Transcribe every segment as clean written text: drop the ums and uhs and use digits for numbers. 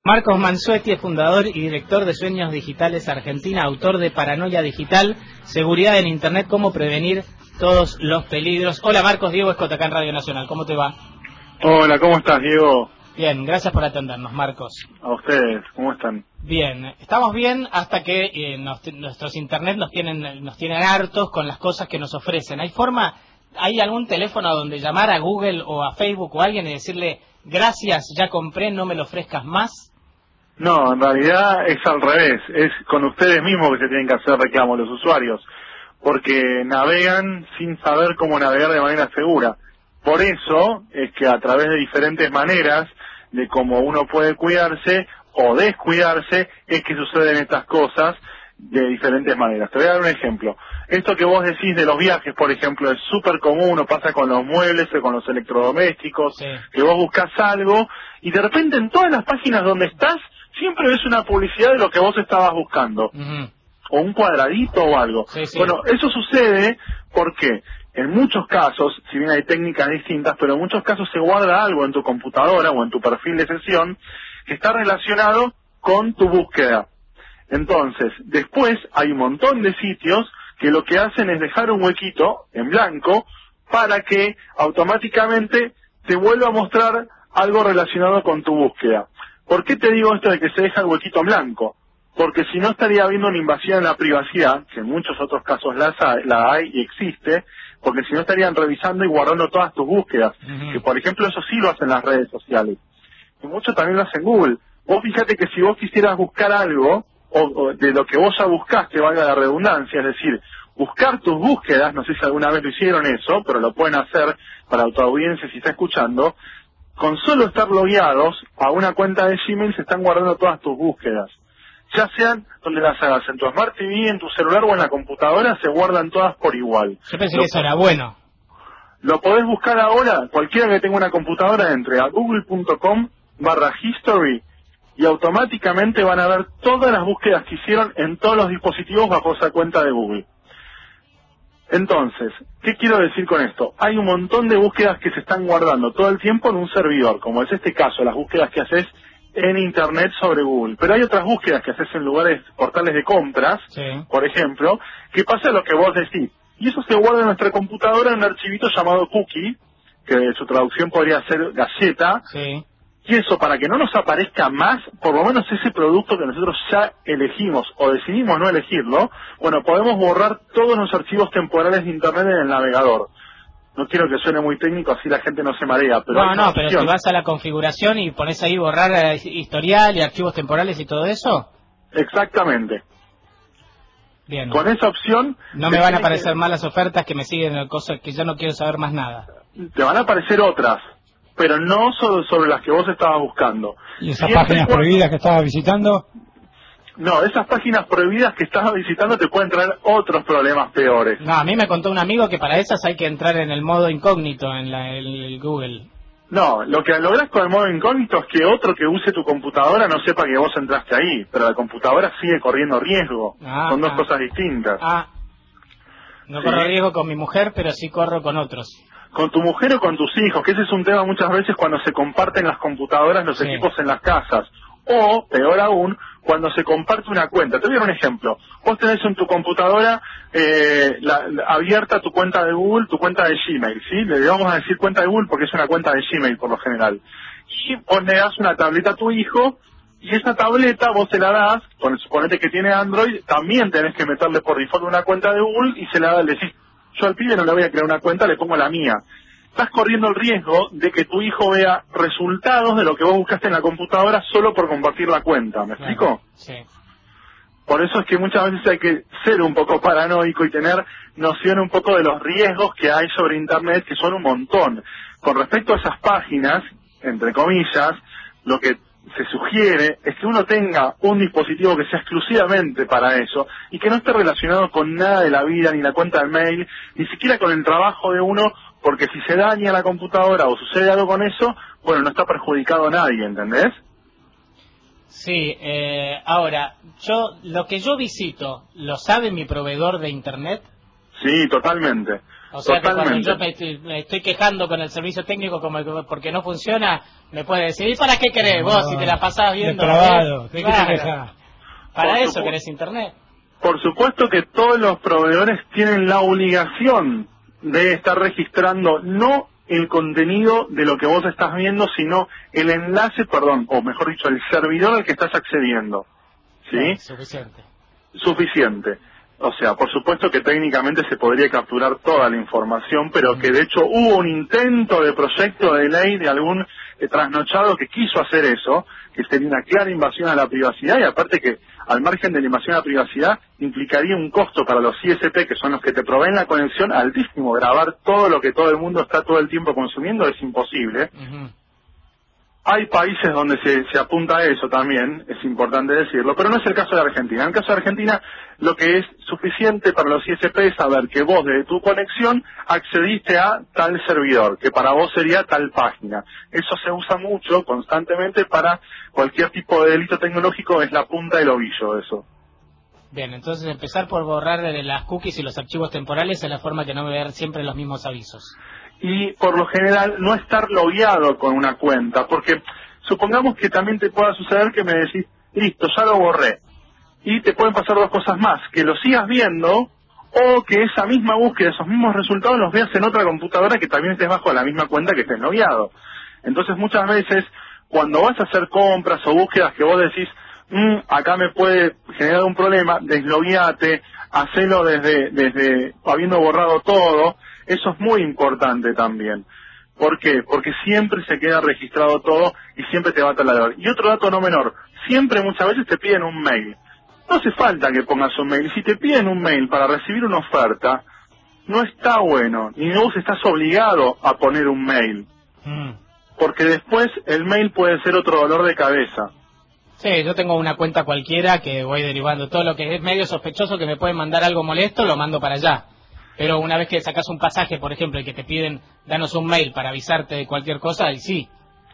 Marcos Mansueti es fundador y director de Sueños Digitales Argentina, autor de Paranoia Digital, Seguridad en Internet, cómo prevenir todos los peligros. Hola Marcos, Diego Escota acá en Radio Nacional, ¿cómo te va? Hola, ¿cómo estás, Diego? Bien, gracias por atendernos, Marcos. A ustedes, ¿cómo están? Bien, estamos bien hasta que nuestros Internet nos tienen hartos con las cosas que nos ofrecen. ¿Hay algún teléfono donde llamar a Google o a Facebook o a alguien y decirle gracias, ya compré, no me lo ofrezcas más? No, en realidad es al revés, es con ustedes mismos que se tienen que hacer reclamos los usuarios, porque navegan sin saber cómo navegar de manera segura. Por eso es que a través de diferentes maneras de cómo uno puede cuidarse o descuidarse, es que suceden estas cosas de diferentes maneras. Te voy a dar un ejemplo. Esto que vos decís de los viajes, por ejemplo, es súper común, o pasa con los muebles o con los electrodomésticos, sí. Que vos buscás algo y de repente en todas las páginas donde estás siempre ves una publicidad de lo que vos estabas buscando. O un cuadradito o algo. Sí, sí. Bueno, eso sucede porque en muchos casos, si bien hay técnicas distintas, pero en muchos casos se guarda algo en tu computadora o en tu perfil de sesión que está relacionado con tu búsqueda. Entonces, después hay un montón de sitios que lo que hacen es dejar un huequito en blanco para que automáticamente te vuelva a mostrar algo relacionado con tu búsqueda. ¿Por qué te digo esto de que se deja el huequito en blanco? Porque si no estaría habiendo una invasión en la privacidad, que en muchos otros casos la hay y existe, porque si no estarían revisando y guardando todas tus búsquedas, que por ejemplo eso sí lo hacen las redes sociales. Y mucho también lo hace Google. Vos fíjate que si vos quisieras buscar algo, o de lo que vos ya buscaste, valga la redundancia, es decir, buscar tus búsquedas, no sé si alguna vez lo hicieron eso, pero lo pueden hacer para tu audiencia si está escuchando, con solo estar logueados a una cuenta de Gmail se están guardando todas tus búsquedas. Ya sean donde las hagas, en tu Smart TV, en tu celular o en la computadora, se guardan todas por igual. Yo pensé que eso era bueno. Lo podés buscar ahora, cualquiera que tenga una computadora, entre a google.com/history y automáticamente van a ver todas las búsquedas que hicieron en todos los dispositivos bajo esa cuenta de Google. Entonces, ¿qué quiero decir con esto? Hay un montón de búsquedas que se están guardando todo el tiempo en un servidor, como es este caso, las búsquedas que haces en Internet sobre Google. Pero hay otras búsquedas que haces en lugares, portales de compras, sí. Por ejemplo, que pasa lo que vos decís. Y eso se guarda en nuestra computadora en un archivito llamado cookie, que su traducción podría ser galleta. Sí. Y eso, para que no nos aparezca más, por lo menos ese producto que nosotros ya elegimos o decidimos no elegirlo, bueno, podemos borrar todos los archivos temporales de Internet en el navegador. No quiero que suene muy técnico, así la gente no se marea. Pero pero si vas a la configuración y pones ahí borrar historial y archivos temporales y todo eso. Exactamente. Bien. Con esa opción... No me van a aparecer malas ofertas que me siguen, cosas que ya no quiero saber más nada. Te van a aparecer otras, pero no sobre las que vos estabas buscando. ¿Y esas páginas prohibidas que estabas visitando? No, esas páginas prohibidas que estabas visitando te pueden traer otros problemas peores. No, a mí me contó un amigo que para esas hay que entrar en el modo incógnito en el Google. No, lo que lográs con el modo incógnito es que otro que use tu computadora no sepa que vos entraste ahí, pero la computadora sigue corriendo riesgo. Son dos cosas distintas. No corro riesgo con mi mujer, pero sí corro con otros. Con tu mujer o con tus hijos, que ese es un tema muchas veces cuando se comparten las computadoras, los equipos en las casas. O, peor aún, cuando se comparte una cuenta. Te voy a dar un ejemplo. Vos tenés en tu computadora abierta tu cuenta de Google, tu cuenta de Gmail, ¿sí? Le vamos a decir cuenta de Google porque es una cuenta de Gmail por lo general. Y vos le das una tableta a tu hijo, y esa tableta vos se la das, suponete que tiene Android, también tenés que meterle por default una cuenta de Google y se la das, le decís, yo al pibe no le voy a crear una cuenta, le pongo la mía. Estás corriendo el riesgo de que tu hijo vea resultados de lo que vos buscaste en la computadora solo por compartir la cuenta, ¿me explico? Sí. Por eso es que muchas veces hay que ser un poco paranoico y tener noción un poco de los riesgos que hay sobre Internet, que son un montón. Con respecto a esas páginas, entre comillas, lo que se sugiere es que uno tenga un dispositivo que sea exclusivamente para eso y que no esté relacionado con nada de la vida, ni la cuenta del mail, ni siquiera con el trabajo de uno, porque si se daña la computadora o sucede algo con eso, bueno, no está perjudicado a nadie, ¿entendés? Sí, ahora, lo que yo visito, ¿lo sabe mi proveedor de Internet? Sí, totalmente. O sea que cuando yo me estoy quejando con el servicio técnico porque no funciona, me puede decir, ¿y para qué querés vos si te la pasás viendo? Claro. Para eso querés internet. Por supuesto que todos los proveedores tienen la obligación de estar registrando no el contenido de lo que vos estás viendo, sino el enlace, o mejor dicho, el servidor al que estás accediendo. ¿Sí? Suficiente. O sea, por supuesto que técnicamente se podría capturar toda la información, pero que de hecho hubo un intento de proyecto de ley de algún trasnochado que quiso hacer eso, que sería una clara invasión a la privacidad, y aparte que al margen de la invasión a la privacidad implicaría un costo para los ISP, que son los que te proveen la conexión, altísimo. Grabar todo lo que todo el mundo está todo el tiempo consumiendo es imposible. Hay países donde se apunta a eso también, es importante decirlo, pero no es el caso de Argentina. En el caso de Argentina, lo que es suficiente para los ISP es saber que vos desde tu conexión accediste a tal servidor, que para vos sería tal página. Eso se usa mucho, constantemente, para cualquier tipo de delito tecnológico, es la punta del ovillo eso. Bien, entonces empezar por borrar las cookies y los archivos temporales es la forma que no me vean siempre los mismos avisos. Y por lo general no estar logueado con una cuenta, porque supongamos que también te pueda suceder que me decís, listo, ya lo borré, y te pueden pasar dos cosas más, que lo sigas viendo o que esa misma búsqueda, esos mismos resultados los veas en otra computadora que también estés bajo la misma cuenta que estés logueado. Entonces muchas veces cuando vas a hacer compras o búsquedas que vos decís, acá me puede generar un problema, deslogueate, hacelo desde habiendo borrado todo. Eso es muy importante también. ¿Por qué? Porque siempre se queda registrado todo y siempre te va a taladrar. Y otro dato no menor, siempre muchas veces te piden un mail. No hace falta que pongas un mail. Si te piden un mail para recibir una oferta, no está bueno. Ni vos estás obligado a poner un mail. Porque después el mail puede ser otro dolor de cabeza. Sí, yo tengo una cuenta cualquiera que voy derivando. Todo lo que es medio sospechoso que me pueden mandar algo molesto, lo mando para allá. Pero una vez que sacas un pasaje, por ejemplo, y que te piden, danos un mail para avisarte de cualquier cosa, ahí sí.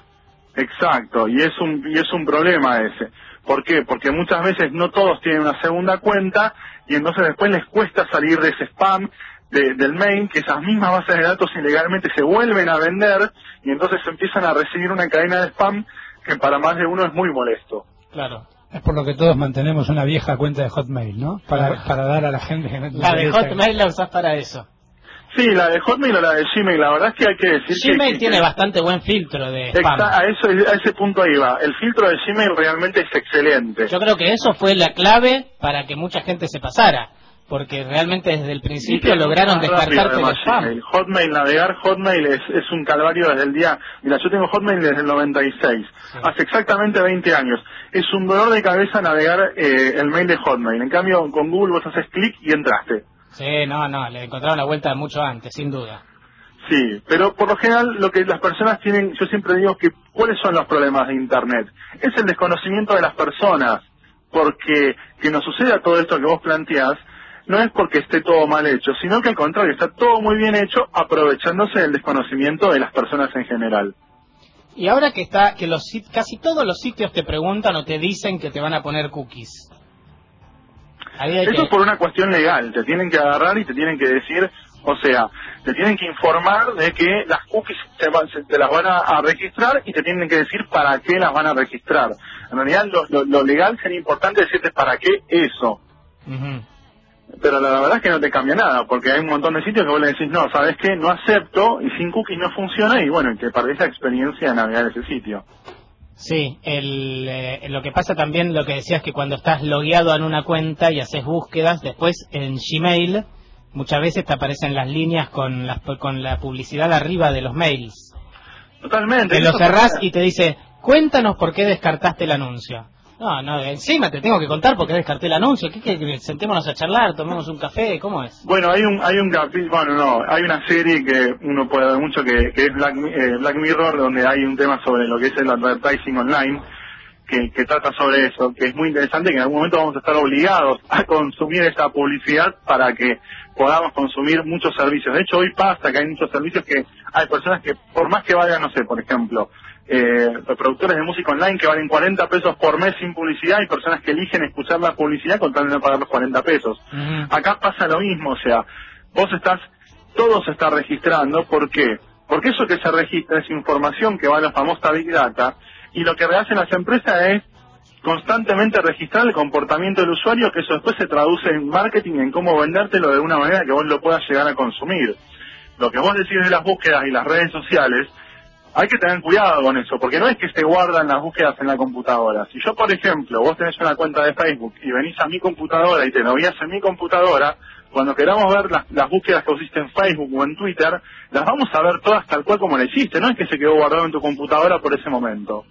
Exacto, y es un problema ese. ¿Por qué? Porque muchas veces no todos tienen una segunda cuenta, y entonces después les cuesta salir de ese spam del mail, que esas mismas bases de datos ilegalmente se vuelven a vender, y entonces empiezan a recibir una cadena de spam que para más de uno es muy molesto. Claro. Es por lo que todos mantenemos una vieja cuenta de Hotmail, ¿no? Para dar a la gente que no tiene. La de Hotmail la usás para eso. Sí, la de Hotmail o la de Gmail, la verdad es que hay que decir Gmail tiene bastante buen filtro de spam. A ese punto iba. El filtro de Gmail realmente es excelente. Yo creo que eso fue la clave para que mucha gente se pasara. Porque realmente desde el principio lograron descartarte el spam. Navegar Hotmail es un calvario desde el día... Mira, yo tengo Hotmail desde el 96, hace exactamente 20 años. Es un dolor de cabeza navegar el mail de Hotmail. En cambio, con Google vos haces clic y entraste. Sí, no, le encontraron la vuelta mucho antes, sin duda. Sí, pero por lo general lo que las personas tienen, yo siempre digo que ¿cuáles son los problemas de Internet? Es el desconocimiento de las personas, porque que nos suceda todo esto que vos planteás, no es porque esté todo mal hecho, sino que al contrario, está todo muy bien hecho aprovechándose del desconocimiento de las personas en general. Y ahora que casi todos los sitios te preguntan o te dicen que te van a poner cookies. Eso es por una cuestión legal, te tienen que agarrar y te tienen que decir, o sea, te tienen que informar de que las cookies te las van a registrar y te tienen que decir para qué las van a registrar. En realidad lo legal sería importante decirte para qué eso. Pero la verdad es que no te cambia nada, porque hay un montón de sitios que vos le decís, no, ¿sabes qué? No acepto, y sin cookies no funciona, y bueno, que perdés la experiencia de navegar ese sitio. Sí, lo que pasa también, lo que decías, que cuando estás logueado en una cuenta y haces búsquedas, después en Gmail, muchas veces te aparecen las líneas con la publicidad arriba de los mails. Totalmente. Te lo cerrás y te dice, cuéntanos por qué descartaste el anuncio. No, encima te tengo que contar por qué descarté el anuncio. ¿Qué? Sentémonos a charlar, tomemos un café, ¿cómo es? Bueno, hay una serie que uno puede ver mucho que es Black Mirror, donde hay un tema sobre lo que es el advertising online, que trata sobre eso, que es muy interesante, que en algún momento vamos a estar obligados a consumir esa publicidad para que podamos consumir muchos servicios. De hecho, hoy pasa que hay muchos servicios que hay personas que, por más que valgan, no sé, por ejemplo, los productores de música online que valen 40 pesos por mes sin publicidad, y personas que eligen escuchar la publicidad con tal de no pagar los 40 pesos. Acá pasa lo mismo, o sea, todo se está registrando. ¿Por qué? Porque eso que se registra es información que va a la famosa Big Data, y lo que hacen las empresas es constantemente registrar el comportamiento del usuario, que eso después se traduce en marketing, en cómo vendértelo de una manera que vos lo puedas llegar a consumir. Lo que vos decís de las búsquedas y las redes sociales, hay que tener cuidado con eso, porque no es que se guardan las búsquedas en la computadora. Si yo, por ejemplo, vos tenés una cuenta de Facebook y venís a mi computadora y te logueás en mi computadora, cuando queramos ver las búsquedas que hiciste en Facebook o en Twitter, las vamos a ver todas tal cual como la hiciste, no es que se quedó guardado en tu computadora por ese momento.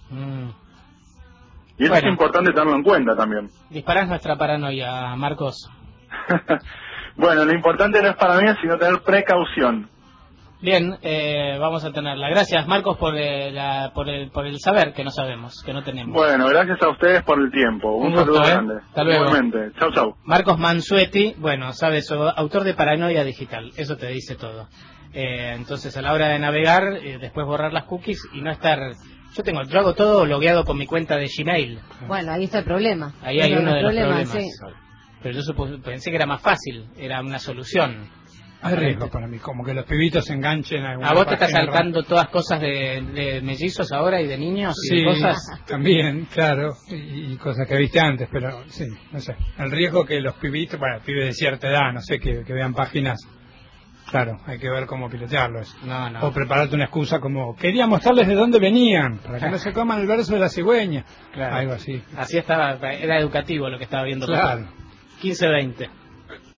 Y eso es importante tenerlo en cuenta también. Disparás nuestra paranoia, Marcos. Bueno, lo importante no es paranoia, sino tener precaución. Bien, vamos a tenerla. Gracias, Marcos, por el saber que no sabemos, que no tenemos. Bueno, gracias a ustedes por el tiempo. Un saludo grande. Hasta luego. Igualmente. Chau, chau. Marcos Mansuetti, bueno, sabes, autor de Paranoia Digital. Eso te dice todo. Entonces, a la hora de navegar, después borrar las cookies y no estar... Yo hago todo logueado con mi cuenta de Gmail. Bueno, ahí está el problema. Ahí hay uno de los problemas. Sí. Pero yo pensé que era más fácil, era una solución. Hay riesgo para mí, como que los pibitos se enganchen a alguna ¿A vos te estás página saltando todas cosas de mellizos ahora y de niños y Sí, de cosas? también, claro, y cosas que viste antes, pero sí, no sé. El riesgo que los pibitos, bueno, pibes de cierta edad, no sé, que vean páginas. Claro, hay que ver cómo pilotearlo eso. No. O prepararte una excusa como, quería mostrarles de dónde venían, para que no se coman el verso de la cigüeña. Claro. Algo así. Así estaba, era educativo lo que estaba viendo. Claro. 15-20.